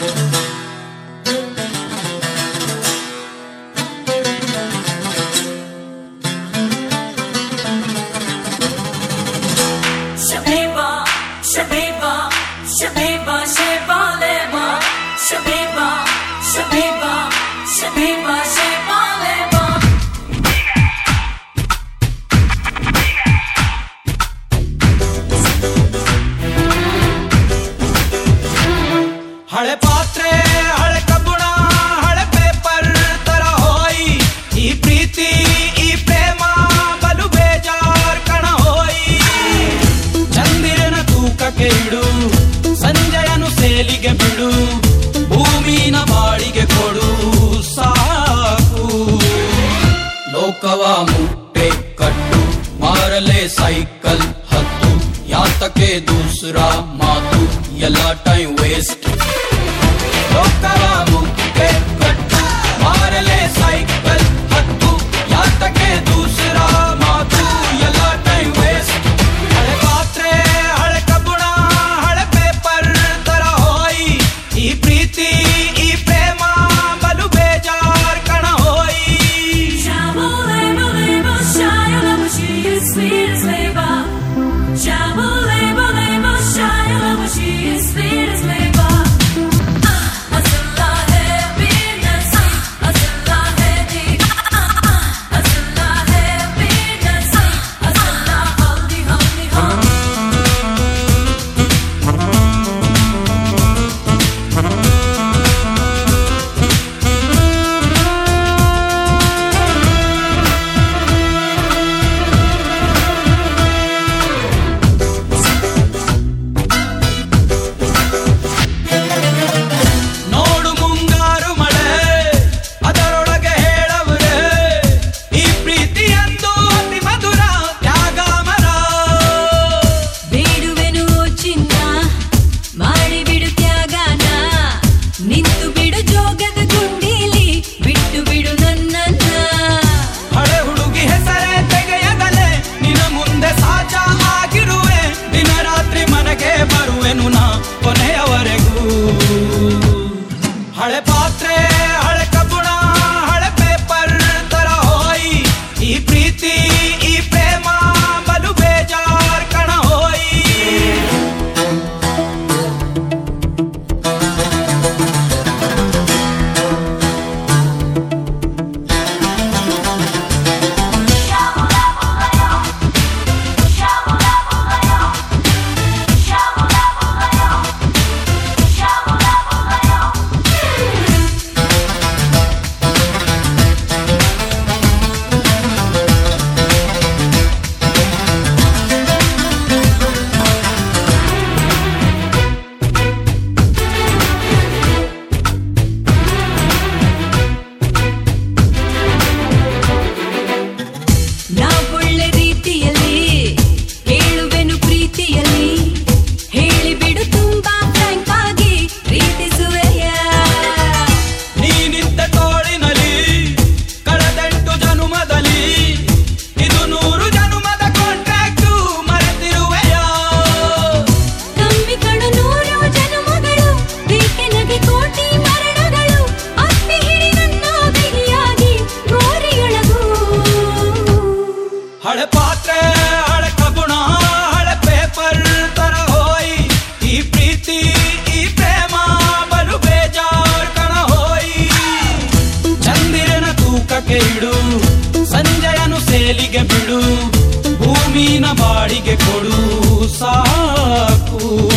ಹಳೆ ಪಾತ್ರೆ ಹಳೆ ಕಬ್ಬುಣ ಹಳೆ ಪೇಪರ್ ತರ ಹೋಯಿ ಈ ಪ್ರೀತಿ ಈ ಪ್ರೇಮ ಬಲು ಬೇಜಾರ್ ಕಣ ಹೋಯಿ ಚಂದಿರನ ತೂಕಕ್ಕೆ ಇಡು ಸಂಜಯನು ಸೇಲಿಗೆ ಬಿಡು ಭೂಮಿನ ಬಾಳಿಗೆ ಕೊಡು ಸಾಕು ಲೋಕವ ಮುಟ್ಟೆ ಕಟ್ಟು ಮಾರಲೆ ಸೈಕಲ್ ಹತ್ತು ಯಾತಕ್ಕೆ ದೂಸರಾ ಮಾತು ಎಲ್ಲ ಟೈಮ್ ವೇಸ್ಟ್ ಲೋಕವ ಮುಟ್ಟೆ ಕಟ್ಟು ಮಾರಲೆ ಸೈಕಲ್ ಹತ್ತು ಯಾತಕ್ಕೆ ದೂಸರಾ ಮಾತು ಎಲ್ಲ ಟೈಮ್ ವೇಸ್ಟ್ ಹಳೆ ಪಾತ್ರೆ ಹಳೆ ಕಬ್ಬುಣ ಹಳೆ ಪೇಪರ್ ತರ ಹೋಯಿ ಈ ಪ್ರೀತಿ ಈ ಪ್ರೇಮ ಬಲು ಬೇಜಾರ್ ಕಣ ಹೋಯಿ ಹಳೆ ಪಾತ್ರೆ ಹಳೆ ಕಬ್ಬುಣ ಹಳೆ ಪೇಪರ್ ತರ ಹೋಯಿ ಈ ಪ್ರೀತಿ ಈ ಪ್ರೇಮ ಬಲು ಬೇಜಾರ್ ಕಣ ಹೋಯಿ ಹಳೆ ಪಾತ್ರೆ ಹಳೆ ಕಬ್ಬುಣ ಹಳೆ ಪೇಪರ್ ತರ ಹೋಯಿ ಈ ಪ್ರೀತಿ ಈ ಪ್ರೇಮ ಬಲು ಬೇಜಾರ್ ಕಣ ಹೋಯಿ ಚಂದಿರನ ತೂಕಕ್ಕೆ ಇಡು ಸಂಜಯನು ಸೇಲಿಗೆ ಬಿಡು ಭೂಮಿನ ಬಾಡಿಗೆ ಕೊಡು ಸಾಕು